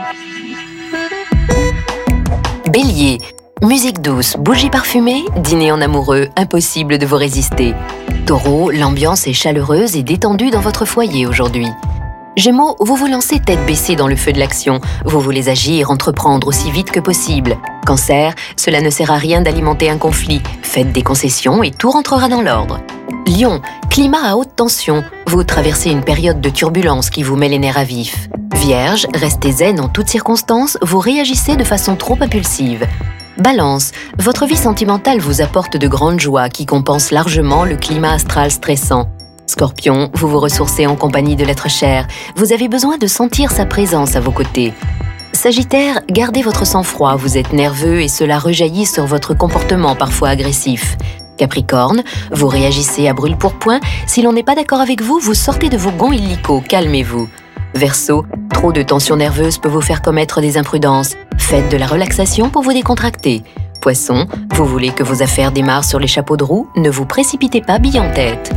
Bélier, musique douce, bougies parfumées, dîner en amoureux, impossible de vous résister. Taureau, l'ambiance est chaleureuse et détendue dans votre foyer aujourd'hui. Gémeaux, vous vous lancez tête baissée dans le feu de l'action. Vous voulez agir, entreprendre aussi vite que possible. Cancer, cela ne sert à rien d'alimenter un conflit. Faites des concessions et tout rentrera dans l'ordre. Lion, climat à haute tension. Vous traversez une période de turbulence qui vous met les nerfs à vif. Vierge, restez zen en toutes circonstances, vous réagissez de façon trop impulsive. Balance, votre vie sentimentale vous apporte de grandes joies qui compensent largement le climat astral stressant. Scorpion, vous vous ressourcez en compagnie de l'être cher. Vous avez besoin de sentir sa présence à vos côtés. Sagittaire, gardez votre sang-froid, vous êtes nerveux et cela rejaillit sur votre comportement parfois agressif. Capricorne, vous réagissez à brûle-pourpoint. Si l'on n'est pas d'accord avec vous, vous sortez de vos gonds illico, calmez-vous. Verseau, trop de tension nerveuse peut vous faire commettre des imprudences. Faites de la relaxation pour vous décontracter. Poisson, vous voulez que vos affaires démarrent sur les chapeaux de roue, ne vous précipitez pas bille en tête.